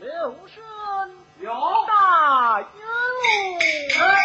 刘神有大元禄。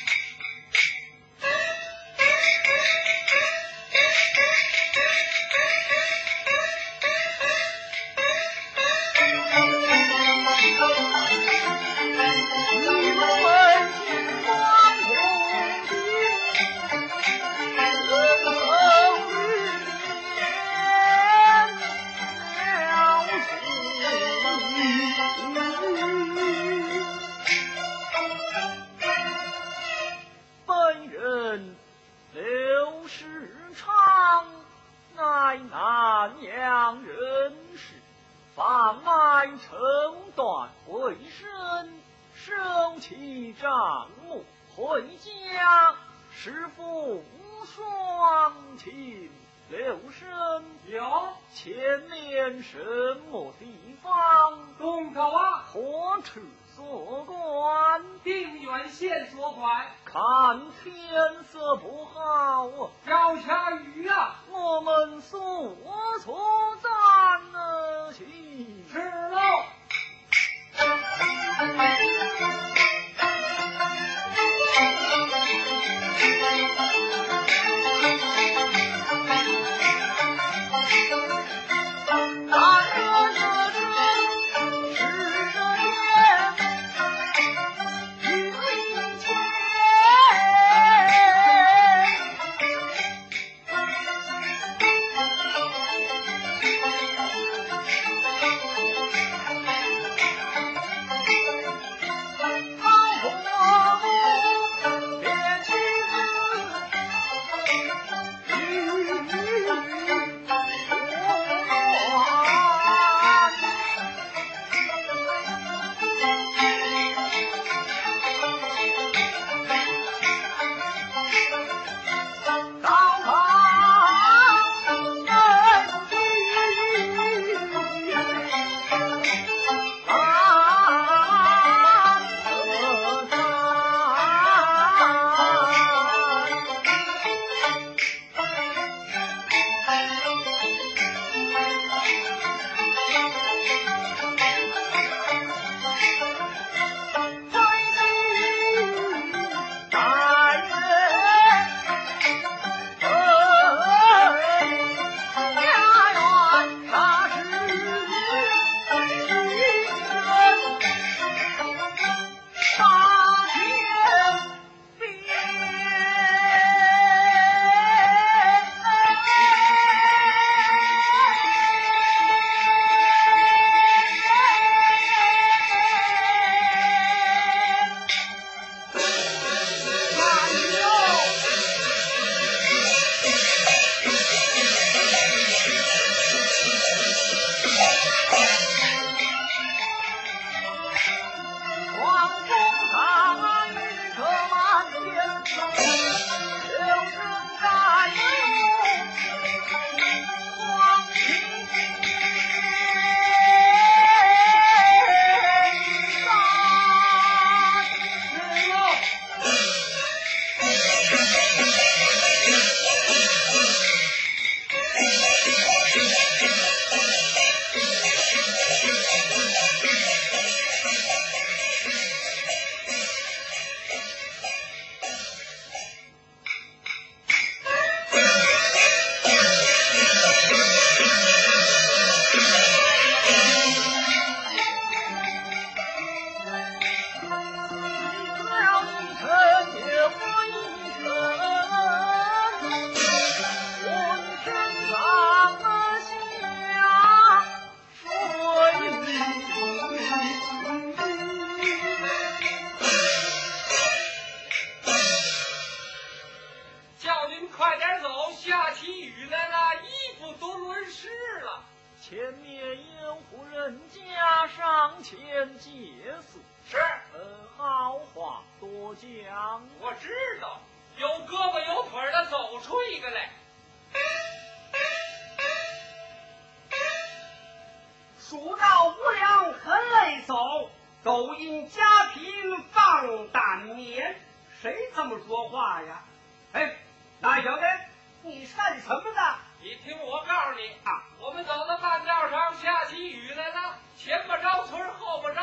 你听我告诉你啊，我们走到半道上下起雨来了，前不着村后不着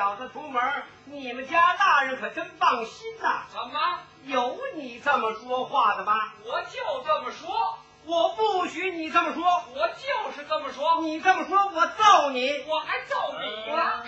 小子出门，你们家大人可真放心呐。 怎么？ 有你这么说话的吗？ 我就这么说。 我不许你这么说。 我就是这么说。 你这么说，我揍你。 我还揍你呢。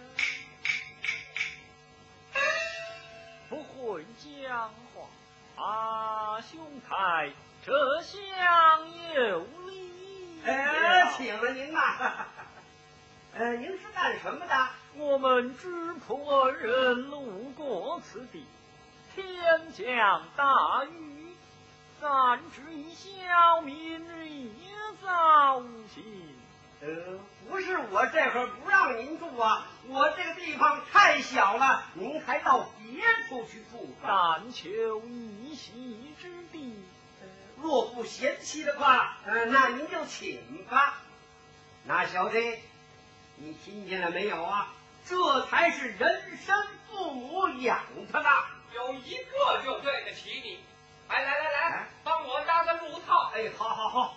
不会讲话，兄台，这厢有礼。 请了您呐。您是干什么的？ 我们知破人路过此地，天降大雨，暂至一宵，明日一早晴。 不是我这会儿不让您住啊，我这个地方太小了，您还到别处去住吧。 但求一席之地。 若不嫌弃的话，那您就请吧。那小子，你听见了没有啊？这才是人生父母养他的， 有一个就对得起你。来，帮我搭个路套。 好。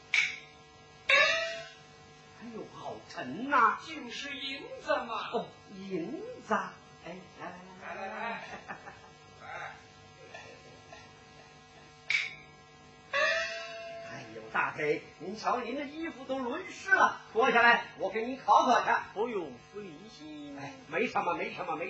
哎呦，好沉呐！ 竟是银子嘛！ 哦，银子。来。哎呦，大黑，您瞧您的衣服都淋湿了，脱下来，我给您烤烤去。 不用费心。 没什么。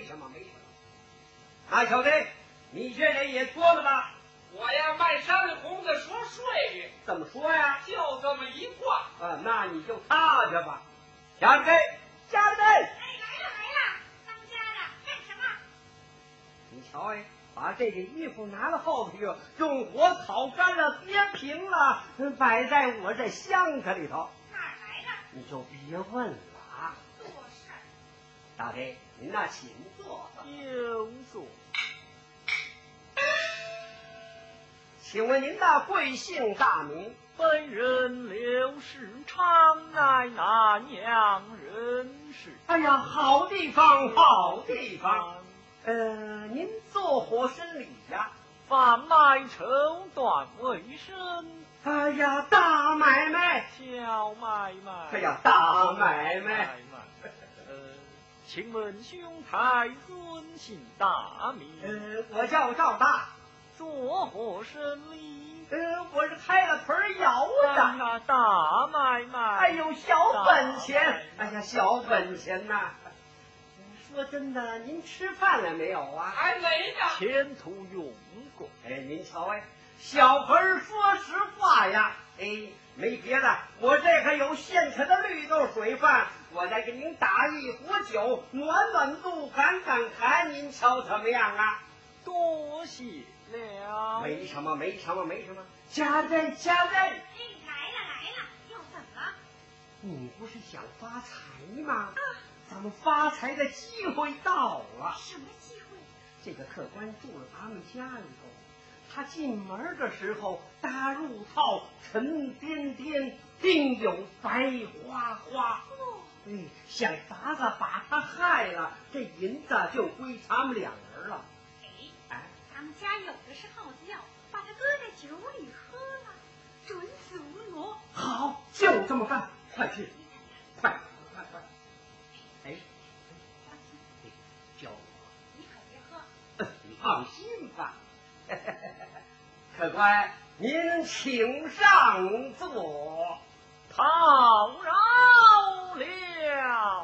那小子，你这人也脱了吧？ 我呀，卖山红的说税率。 怎么说呀？ 就这么一话。 那你就踏去吧。家里来了，当家的干什么？ 你瞧把这件衣服拿到后头去，用火烤干了，憋平了，摆在我这箱子里头。 哪儿来的？ 你就别问了啊。 多事儿。 大黑，您那请坐。 有座。 请问您的贵姓大名？ 本人刘世昌，乃南阳人士。 哎呀，好地方。您做何生理呀？ 贩卖绸缎为生。 哎呀，大买卖。 小买卖。 哎呀，大买卖。 请问兄台尊姓大名？ 我叫赵大。 做何生理？ 我是开了屯窑的。 大买卖。 哎呦，小本钱。小本钱呐。说真的，您吃饭了没有啊？ 还没呢。 前途用过。 您瞧小盆说实话呀。没别的，我这可有现成的绿豆水饭，我再给您打一壶酒，暖暖肚，赶寒，您瞧怎么样啊？ 多谢了。 没什么。家人。 来了，又怎么？ 你不是想发财吗？咱们发财的机会到了。 什么机会？ 这个客官住了咱们家里头，他进门的时候搭入套，沉甸甸，定有白花花。想法子把他害了，这银子就归咱们两人了。 咱们家有的是耗子药，把它搁在酒里喝了，准死无挪。 好，就这么办，快去，快！教我， 你可别喝。 你放心吧。客官，您请上座。 讨饶了。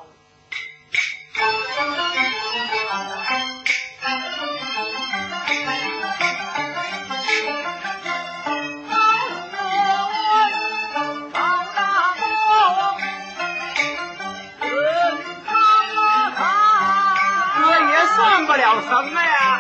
算不了什么呀。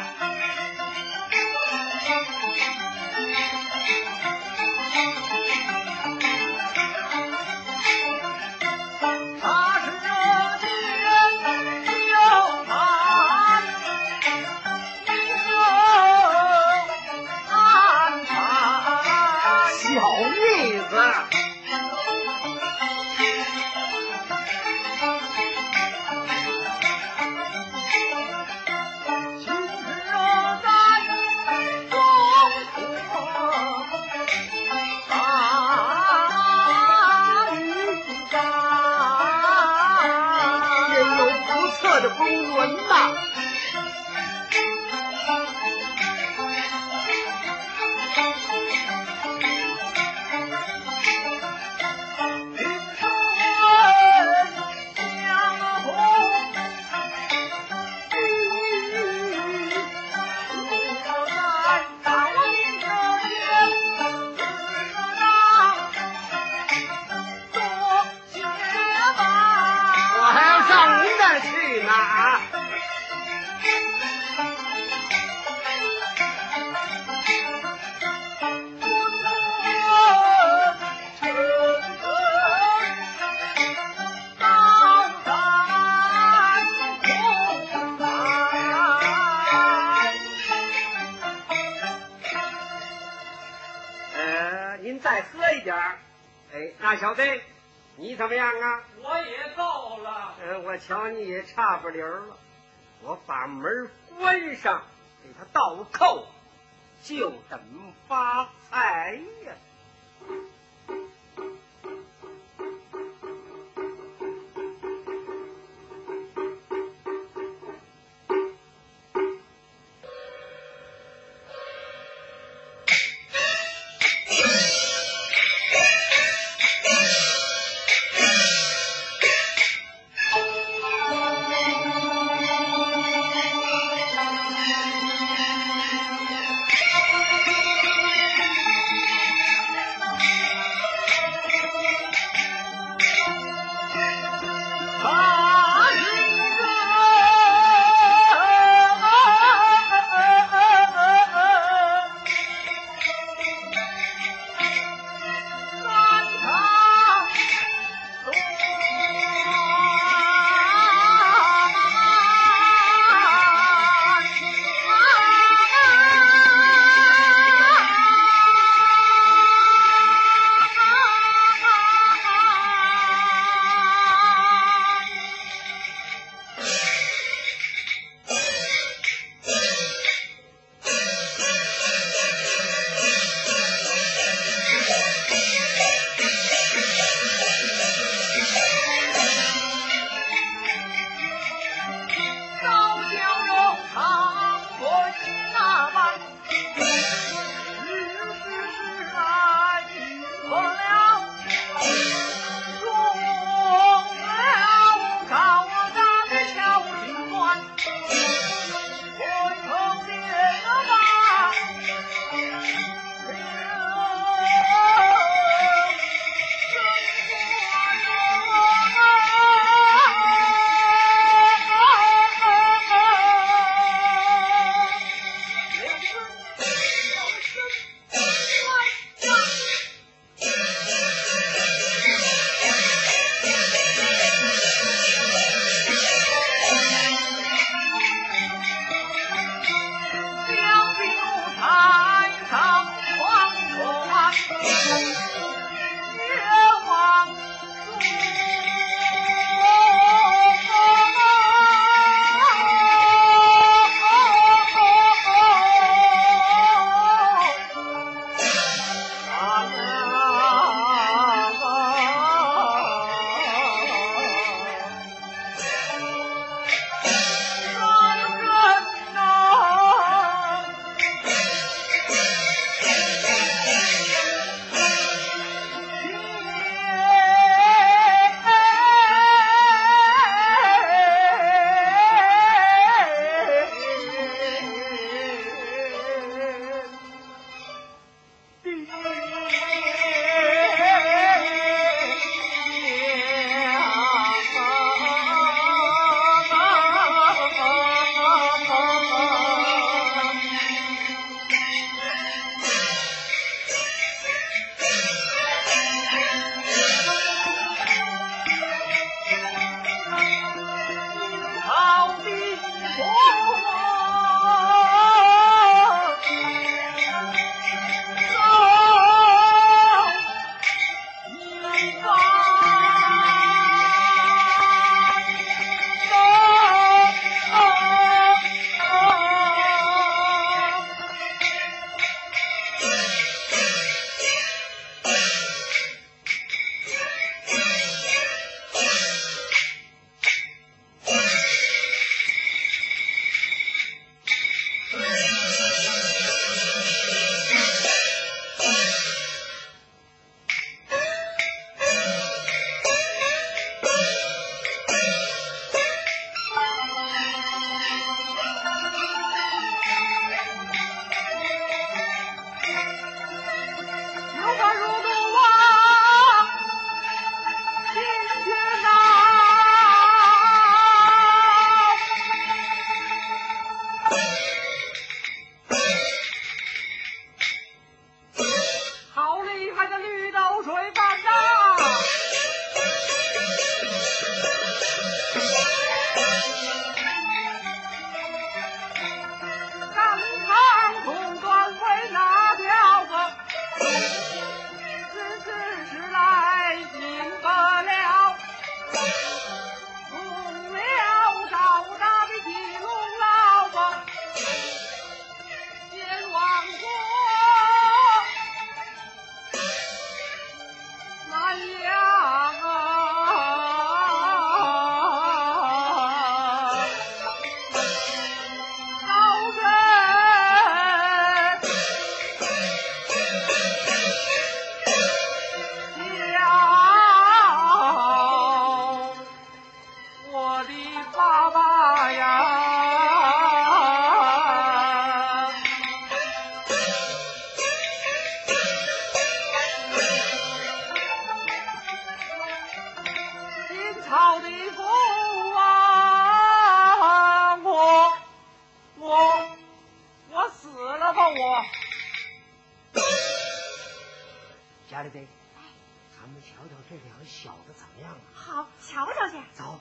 风云呐。您再喝一点儿。哎，那小子，你怎么样啊？ 我也够了。 我瞧你也差不离儿了。我把门关上，给他倒扣，就等发财呀。 家里得，咱们瞧瞧这两个小子怎么样啊？ 好，瞧瞧去。 走。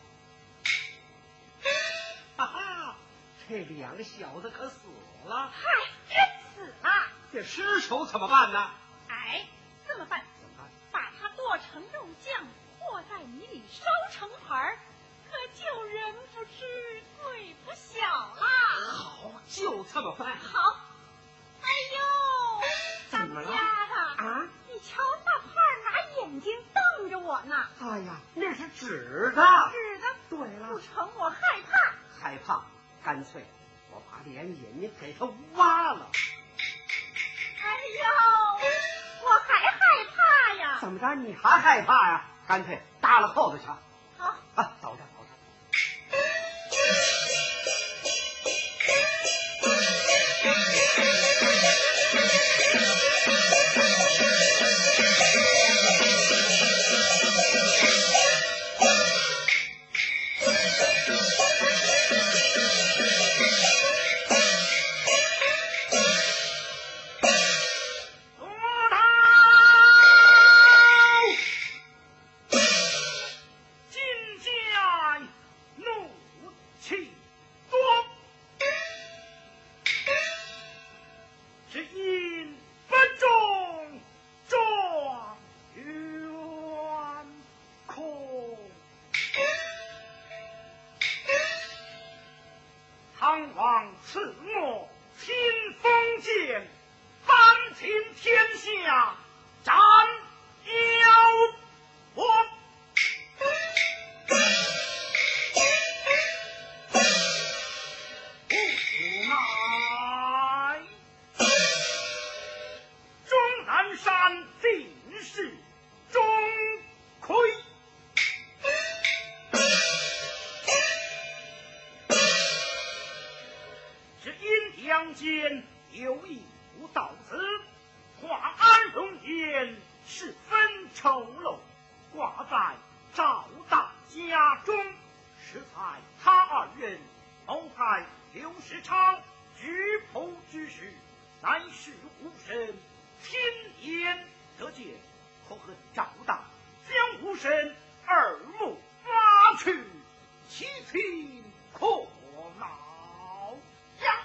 哈哈，这两个小子可死了。 嗨，真死了。 这尸首怎么办呢？ 哎，这么办？ 怎么办？ 把它剁成肉酱，和在米里烧成盘，可就人不知，罪不小啦。 好，就这么办。 好。哎呦， 怎么了？ 家的啊！ 你瞧大胖拿眼睛瞪着我呢。 哎呀，那是纸的。 纸的。 对了。 不成，我害怕。 害怕，干脆我把眼睛给他挖了。 哎呦，我还害怕呀！ 怎么着？你还害怕呀？干脆搭了后头去。 好啊，走着走着。 唐王赐我清风剑，翻尽天下斩妖魔。无奈终南山尽是钟馗。阳间有一无道子，华安容颜，是分丑陋，挂在赵大家中。实在他二人谋害刘世昌，举仆之事，乃是吾神亲眼得见，可恨赵大将吾神耳目挖去，其情可恼呀！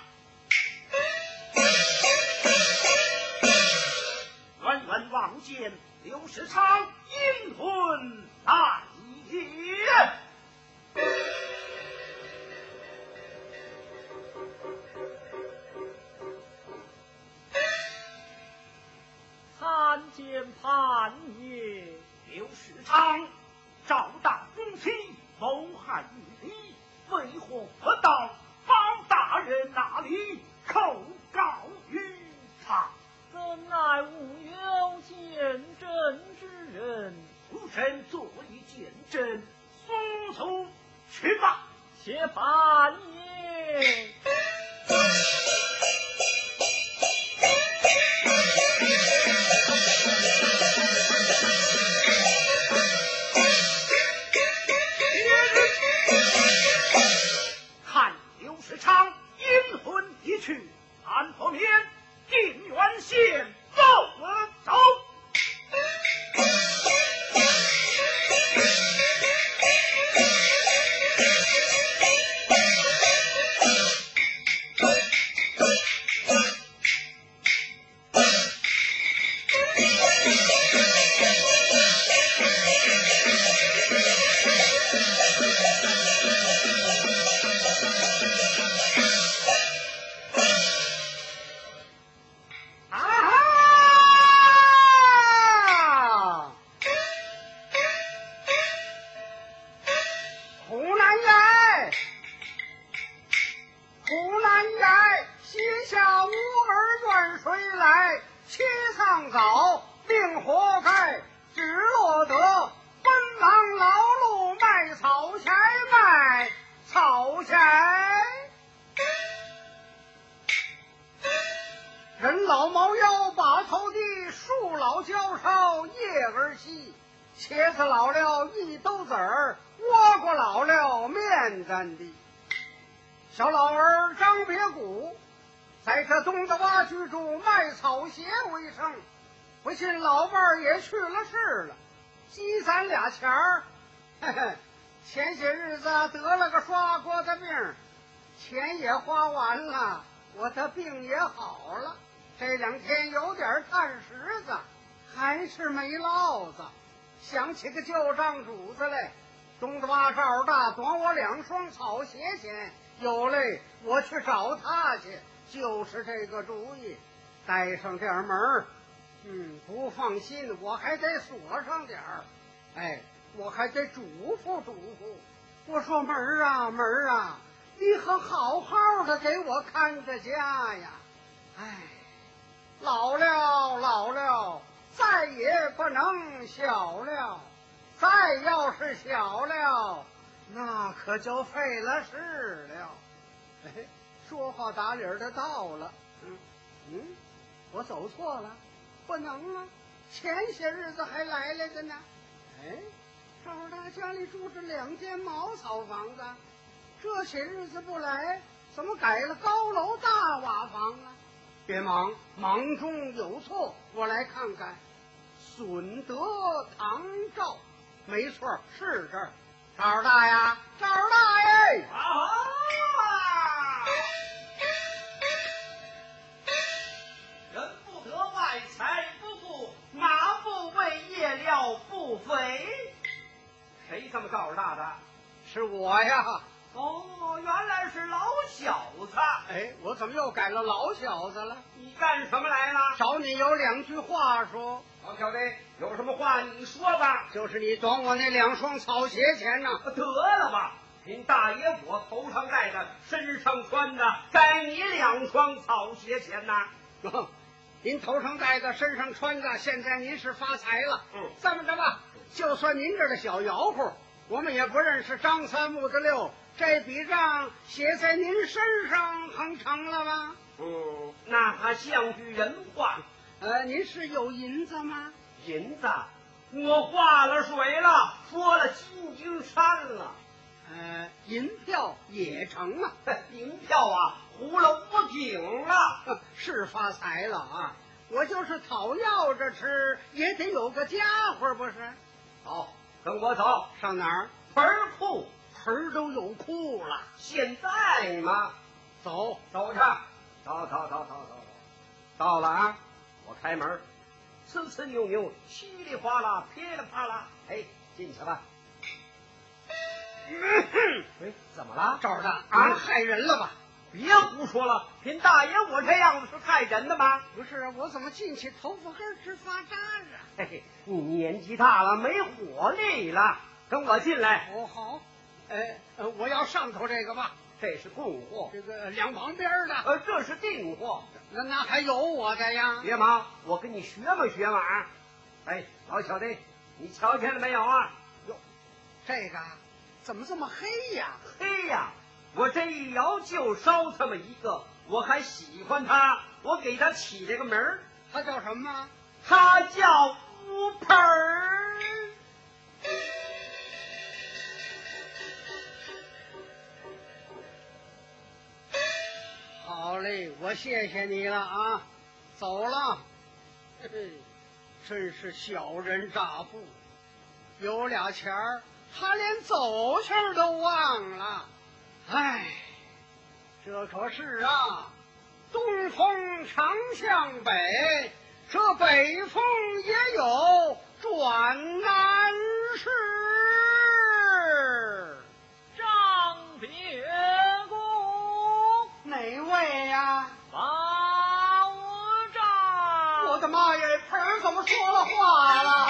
远远望见刘世昌阴魂来也。参见判也。刘世昌赵大公妻，谋害女敌，为何不到包大人那里口告于他？ 怎奈吾有见证之人， 吾身作为见证，速速去吧。 且判也。 看刘世昌阴魂已去，安不免定远县走走。 茄子老了一兜子儿，倭瓜老了面沾地。小老儿张别谷，在这东子洼居住，卖草鞋为生。不信老伴儿也去了世了，积攒俩钱儿。嘿嘿，前些日子得了个刷锅的病，钱也花完了，我的病也好了。这两天有点看实子，还是没落子。想起个旧账主子来，东子洼赵大短我2双草鞋钱，有嘞我去找他去，就是这个主意。带上点门儿，不放心，我还得锁上点儿。哎，我还得嘱咐嘱咐。我说门儿啊门儿啊，你可好好的给我看着家呀！哎，老了，再也不能小了，再要是小了，那可就费了事了。哎，说话打理的到了。我走错了，不能啊！前些日子还来的呢。哎，赵大家里住着2间茅草房子，这些日子不来，怎么改了高楼大瓦房啊？别忙，忙中有错，我来看看。损德堂赵，没错，是这儿。赵大呀，赵大爷！ 人不得外财不顾，马不为夜料不肥。谁这么告诉大的？ 是我呀。 哦，原来是老小子。 哎，我怎么又改了老小子了？ 你干什么来了？ 找你有2句话说。 老小子，有什么话你说吧。 就是你短我那2双草鞋钱呢。 得了吧，您大爷我头上戴的，身上穿的，该你2双草鞋钱呐。 您头上戴的，身上穿的，现在您是发财了。这么着吧，就算您这的小摇户，我们也不认识张3木的6，这笔账写在您身上，横成了吧？ 那还像句人话。 您是有银子吗？ 银子，我化了水了，说了金睛山了。 银票也成啊。 银票啊，糊了屋顶了。 是发财了啊！我就是讨要着吃，也得有个家伙，不是？ 好，跟我走。 上哪儿？ 盆库。 盆都有库了。 现在吗？ 走去。走。到了啊！我开门，呲呲扭扭，稀里哗啦，噼里啪啦，哎，进去吧。哎，怎么了？ 赵大啊，害人了吧？ 别胡说了，您大爷我这样子是害人的吗？ 不是，我怎么进去头发根直发扎啊？ 嘿嘿，你年纪大了，没活力了，跟我进来。 哦，好。我要上头这个吧。 这是供货。 这个两旁边的。 这是订货。 那还有我的呀？ 别忙，我跟你学嘛学嘛。哎，老小子，你瞧见了没有啊？ 哟，这个怎么这么黑呀？ 黑呀！我这一摇就烧这么一个，我还喜欢他，我给他起这个名儿。 他叫什么？ 他叫乌盆儿。 好嘞，我谢谢你了啊，走了。嘿嘿，真是小人诈富，有俩钱儿，他连走气儿都忘了。哎，这可是啊，东风常向北，这北风也有转南势。 张别公， 哪位呀？ 把我张。 我的妈呀，盆儿怎么说了话了？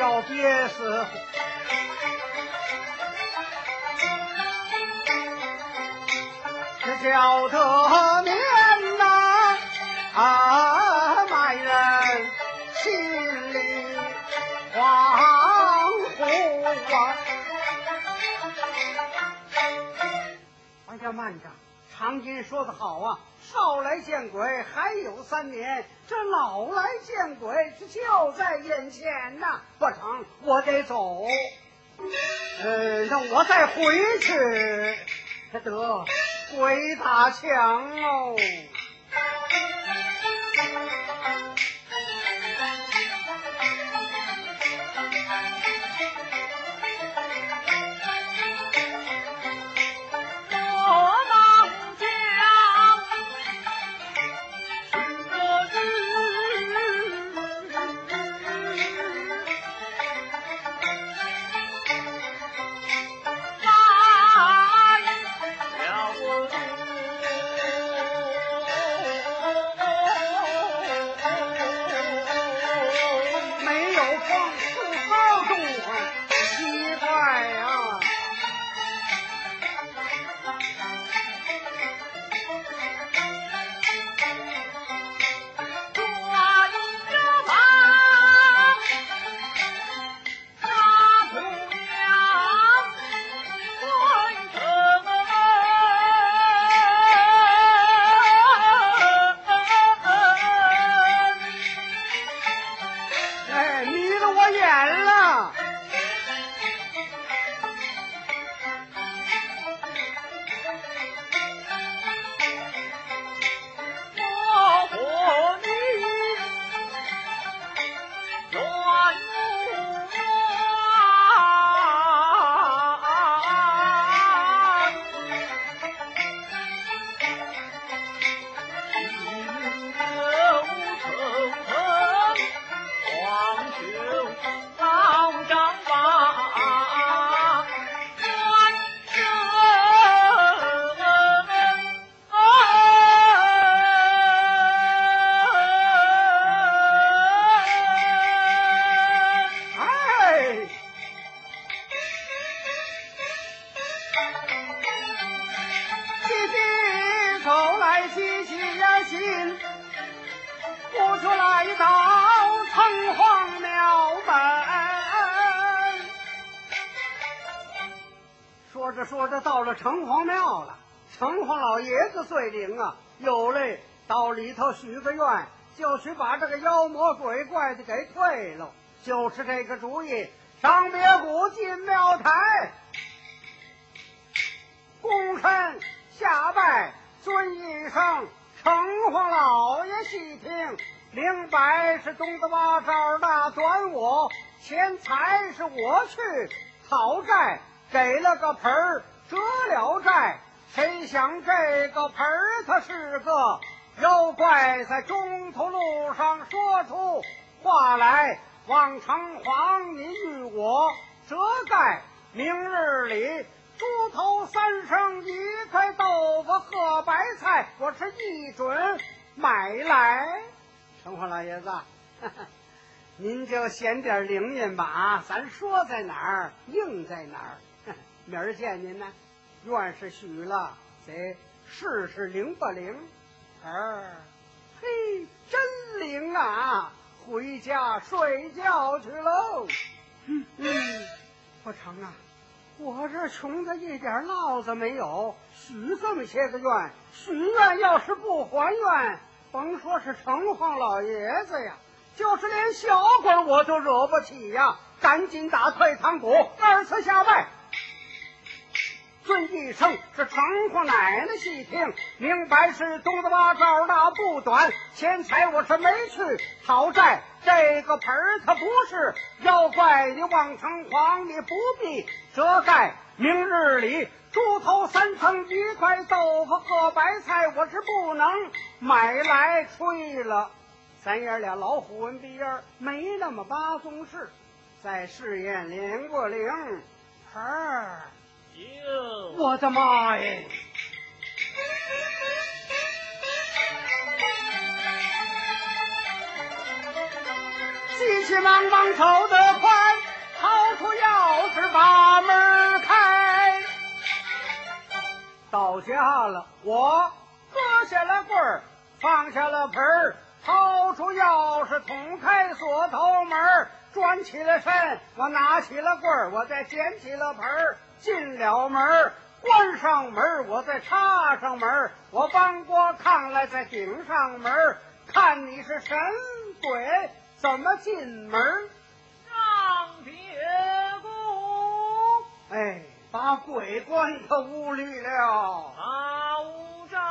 要憋死。这叫得面呐，卖人心里恍惚啊！哎呀，慢着，常言说得好啊，少来见鬼还有3年，这老来见鬼这就在眼前呐！不成，我得走。那我再回去，得鬼打墙哦。说着到了城隍庙了，城隍老爷子最灵啊，有嘞到里头许个愿，就许把这个妖魔鬼怪的给退了，就是这个主意。上别谷进庙台，躬身下拜，尊一声城隍老爷细听，明白是东子八招大短我，钱财是我去讨债，给了个盆儿折了债，谁想这个盆儿它是个妖怪，在中途路上说出话来，望城隍你与我折盖，明日里猪头3升，1块豆腐和白菜，我是一准买来。城隍老爷子，您就显点灵验吧啊！咱说在哪儿，应在哪儿。明儿见您呢，愿是许了，得试试灵不灵。嘿，真灵啊！回家睡觉去喽。不成啊，我这穷的一点落子没有，许这么些个愿，许愿要是不还愿，甭说是城隍老爷子呀，就是连小鬼我都惹不起呀！赶紧打退堂鼓，2次下拜。尊一声是城隍奶奶细听，明白是东子八招大不短，钱财我是没去讨债，这个盆儿它不是妖怪，你望城隍你不必折盖，明日里猪头3层，1块豆腐和白菜，我是不能买来吹了。咱爷俩老虎纹鼻烟，没那么8宗事，再试验灵不灵？我的妈呀！急急忙忙走得快， 到家了，我割下了棍儿，放下了盆儿，掏出钥匙，捅开锁头门，转起了身，我拿起了棍儿，我再捡起了盆儿，进了门，关上门，我再插上门，我搬过炕来，再顶上门，看你是神鬼怎么进门？ 让别公， 哎，把鬼关到屋里了。 把无章。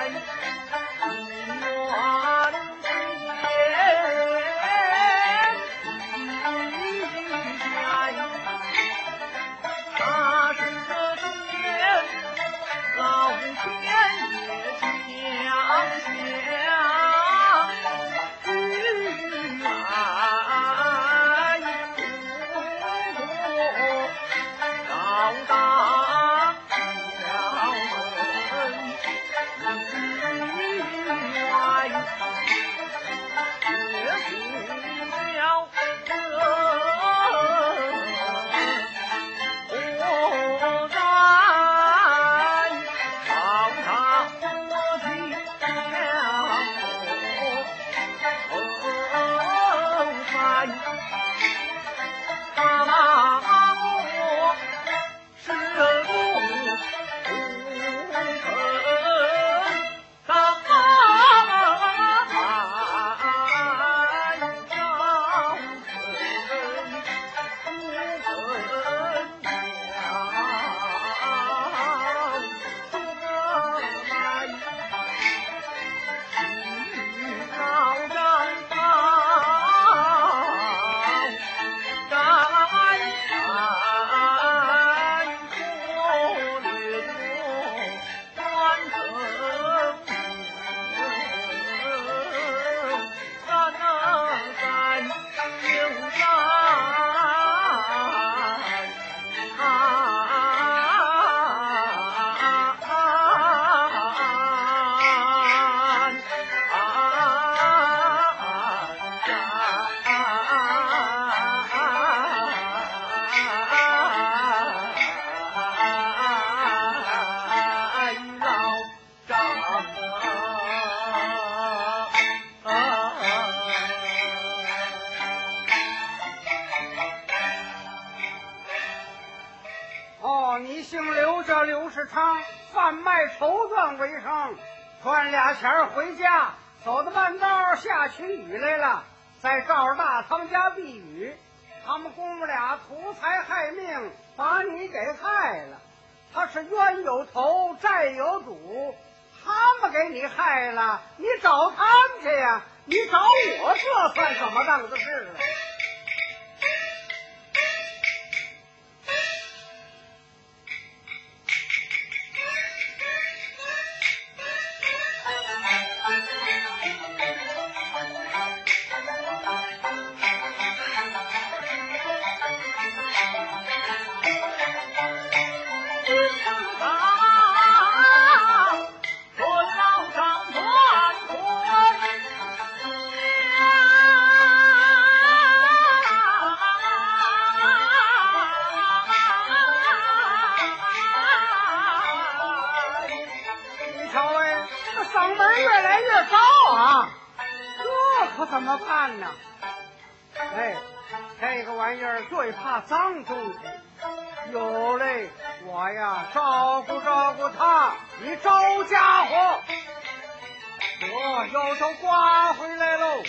贩卖绸缎为生，赚俩钱回家，走到半道下起雨来了，在赵大堂家避雨。他们公母俩图财害命，把你给害了。他是冤有头，债有主，他们给你害了，你找他们去呀！你找我，这算什么档子事啊？怎么办呢？哎，这个玩意儿最怕脏东西。有嘞，我呀照顾照顾他，你招家伙，我又都刮回来喽。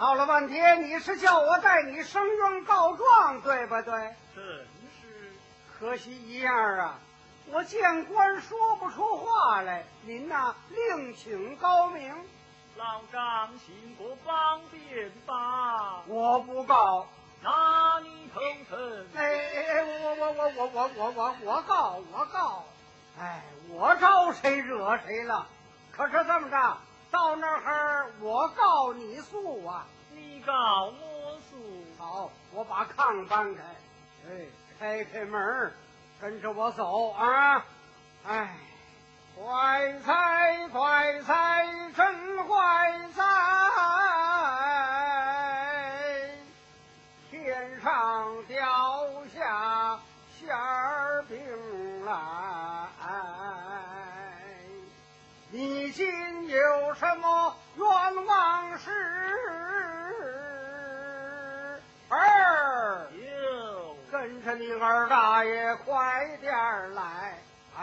闹了半天，你是叫我带你声冤告状，对不对？ 正是。 可惜一样啊，我见官说不出话来，您呐另请高明。 老张行过方便吧？ 我不告。 那你口称？ 我告。哎，我招谁惹谁了？可是这么着，到那儿我告你诉啊。 你告我诉。 好，我把炕搬开，开门，跟着我走啊！哎，坏财，真坏财！天上掉下馅儿饼来，你今有什么冤枉事？跟着你二大爷快点来！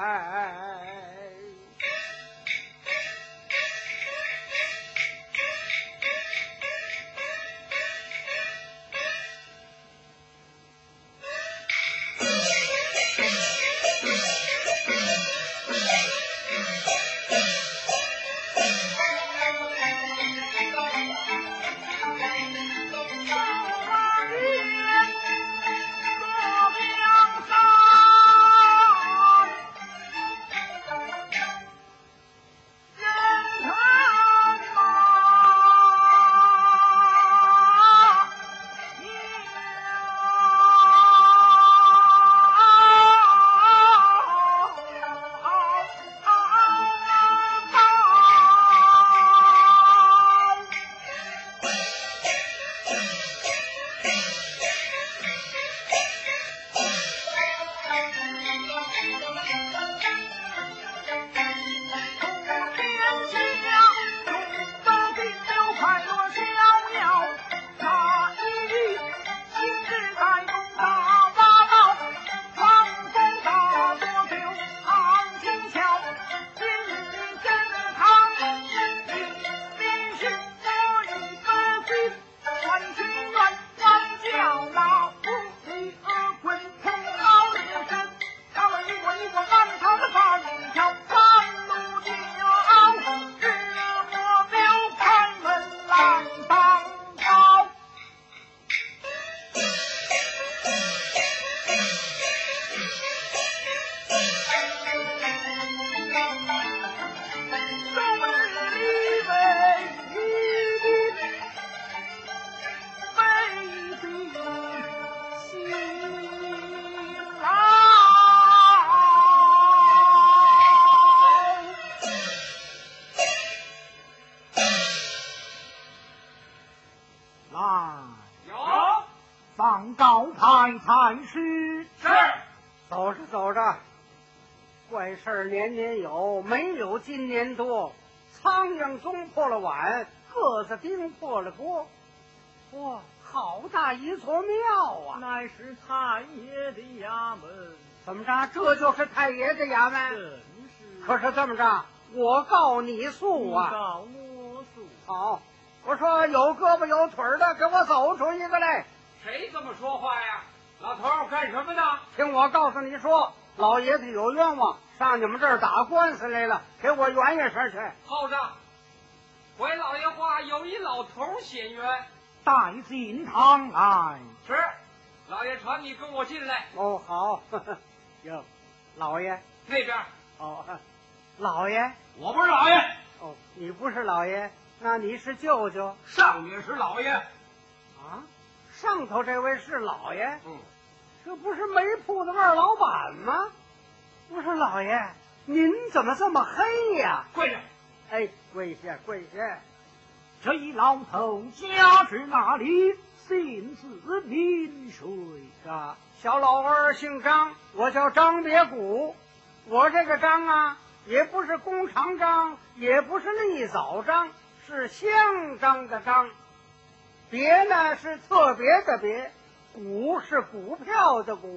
放告派才是。 是。 走着，怪事年年有，没有今年多。苍蝇中破了碗，个子钉破了锅。哇，好大一座庙啊！ 乃是太爷的衙门。 怎么着？这就是太爷的衙门？ 真是。 可是这么着，我告你诉啊！ 你告我诉。 好，我说有胳膊有腿的，给我走出一个来。 谁这么说话呀？老头儿干什么呢？ 听我告诉你说，老爷子有冤枉，上你们这儿打官司来了，给我圆圆身去。 后着，回老爷话，有一老头显冤， 带进堂来。 是，老爷传你跟我进来。 哦，好。哟，老爷那边。 哦，老爷， 我不是老爷。 哦，你不是老爷，那你是舅舅。 上面是老爷。 啊，上头这位是老爷。这不是煤铺的二老板吗？不是老爷，您怎么这么黑呀？ 跪下！ 哎，跪下！ 这一老头家至哪里？姓字名谁？ 啊，小老儿姓张，我叫张别谷。我这个张啊，也不是工厂张，也不是立早张，是香张的张。别呢是特别的别，股是股票的股。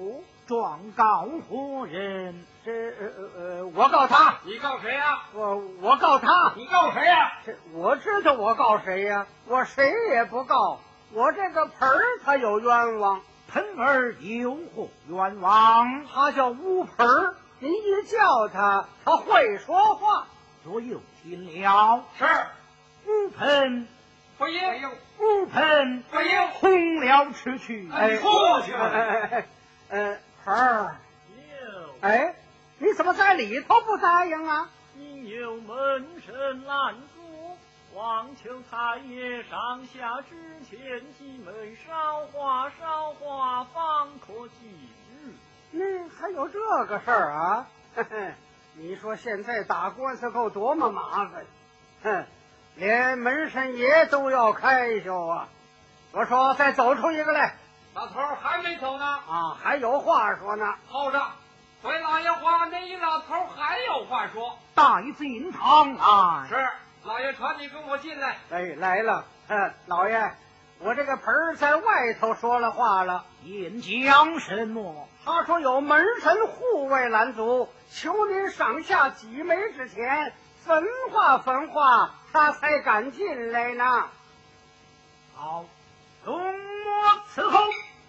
状告何人？ 我告他。 你告谁呀？ 我告他。 你告谁呀？ 我知道我告谁呀？我谁也不告。我这个盆儿他有冤枉。 盆儿有何冤枉？ 他叫乌盆儿，您一叫他，他会说话。 左右听了。 是。 乌盆不应。 乌盆不应。 轰了出去。 哎，出去了。 盆儿。 有。 哎，你怎么在里头不答应啊？ 因有门神拦阻，望求太爷上下之前几枚烧花，方可今日。 那还有这个事儿啊？你说现在打官司够多么麻烦，连门神爷都要开销啊！我说再走出一个来。 老头还没走呢。 啊，还有话说呢。 候着，回老爷话，那一老头还有话说。 带进堂来。 是，老爷传你跟我进来。 哎，来了。老爷，我这个盆儿在外头说了话了。 言讲什么？ 他说有门神护卫拦阻，求您赏下几枚之钱，分化，他才敢进来呢。 好，容我伺候。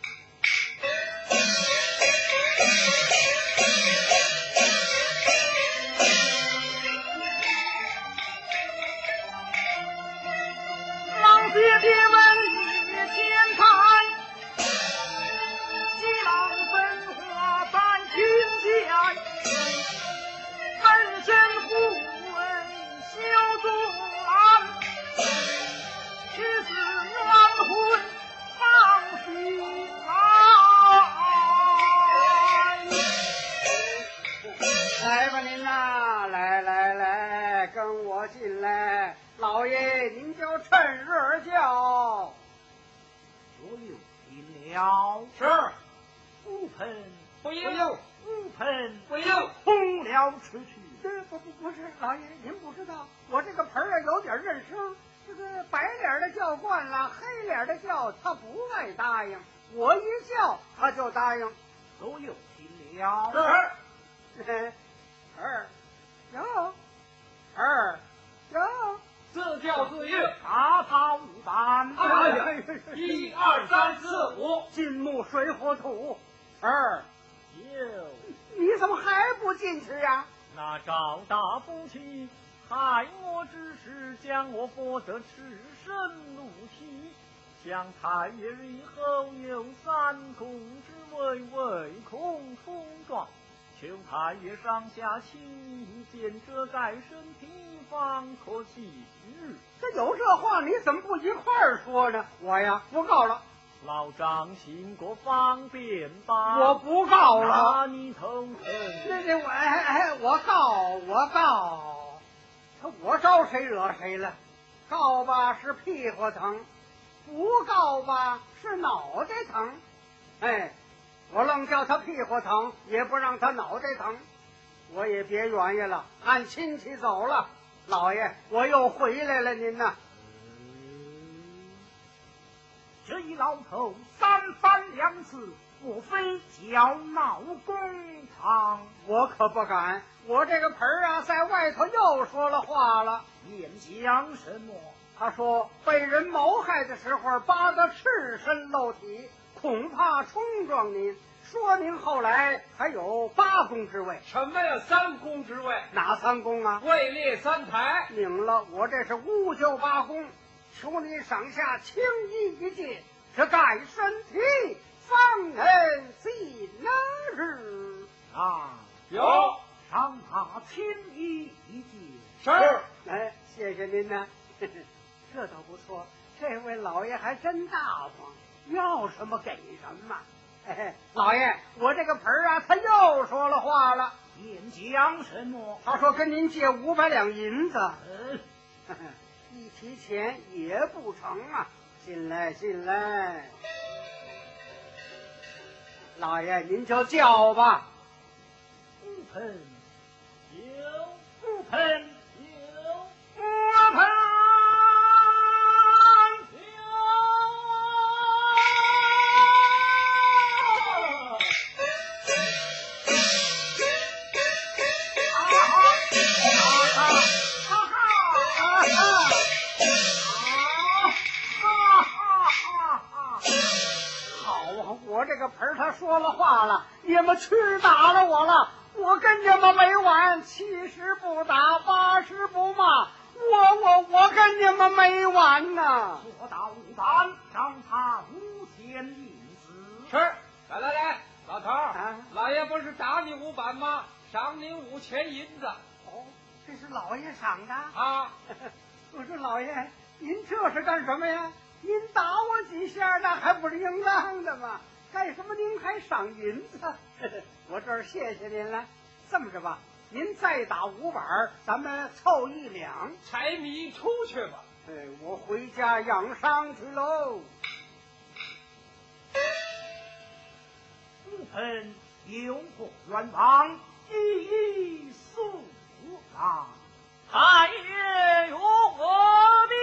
老爹爹问你前台，几郎分化在庭前，门神护卫休断，只是冤魂放心来吧您呐，来，跟我进来。老爷您就趁热叫。 左右听了。 是。 乌盆不应。 乌盆不应。 轰了出去。 不是，老爷您不知道，我这个盆儿有点认声，这个白脸的叫惯了，黑脸的叫他不爱答应，我一叫他就答应。 左右听了。 是。 有， 自教自应， 他无胆。 哎呀，1、2、3、4、5， 金木水火土。 有。 你怎么还不进去呀？ 那赵大夫妻害我之时，将我佛得赤身露体，向太爷以后有3公之位，唯恐冲撞，求太爷上下亲意见，遮盖身体，方可今日。 这有这话，你怎么不一块儿说呢？我呀，不告了。 老丈行过方便吧？ 我不告了。 拿你头疼。 我告。我招谁惹谁了？告吧是屁股疼，不告吧是脑袋疼。我愣叫他屁股疼，也不让他脑袋疼。我也别原因了，按亲戚走了。老爷，我又回来了，您呐。 这一老头3番2次，莫非叫闹公堂？ 我可不敢，我这个盆儿啊，在外头又说了话了。 言讲什么？ 他说被人谋害的时候，扒得赤身露体，恐怕冲撞您。说您后来还有8公之位。 什么呀？3公之位？ 哪3公啊？ 位列3台。 明了，我这是乌就8公，求您赏下轻衣一件，这盖身体，方能进日。 有。 赏他轻衣一件。 是。 谢谢您呢。这倒不错，这位老爷还真大方，要什么给什么。老爷，我这个盆儿啊，他又说了话了。 言讲什么？ 他说跟您借500两银子。一提钱也不成啊。进来。老爷您就叫吧。 乌盆有，乌盆有， 乌盆有。 儿他说了话了，你们去打了我了，我跟你们没完，70不打，80不骂，我跟你们没完呐！ 说到无胆，让他5千银子。 是，来，老头儿， 啊老爷不是打你5板吗？赏你5000银子哦，这是老爷赏的。 啊！ 我说老爷，您这是干什么呀？您打我几下，那还不是应当的吗？干什么您还赏银子？我这儿谢谢您了。这么着吧，您再打5板，咱们凑1两。 财迷出去吧。 我回家养伤去喽。 不曾有过冤枉，一诉来。 太爷有我命。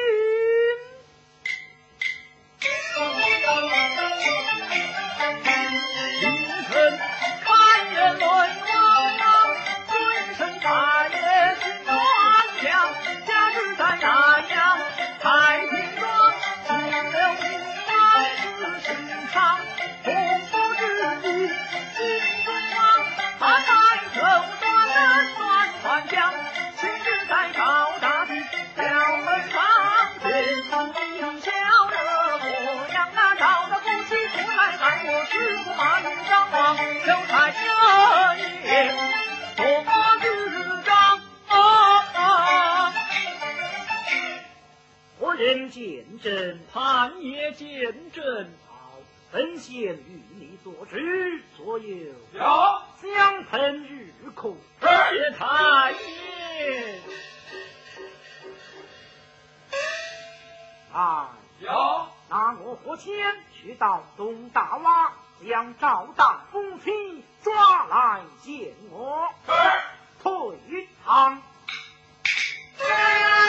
凌晨看人泪汪汪，尊称大爷心端详，家住在南阳太平庄，只留500字心上，功夫之举心中忙，他带手段人乱传讲，亲自在高大的表门上，天上地下热模样，那找的夫妻出来喊我师傅马云张望，秀才这也多智障我人见证， 潘爷见证， 好，本县与你作知左右， 有相喷日苦。 谢太爷。 有， 拿我火签去到东大洼，将赵大夫妻抓来见我。退堂。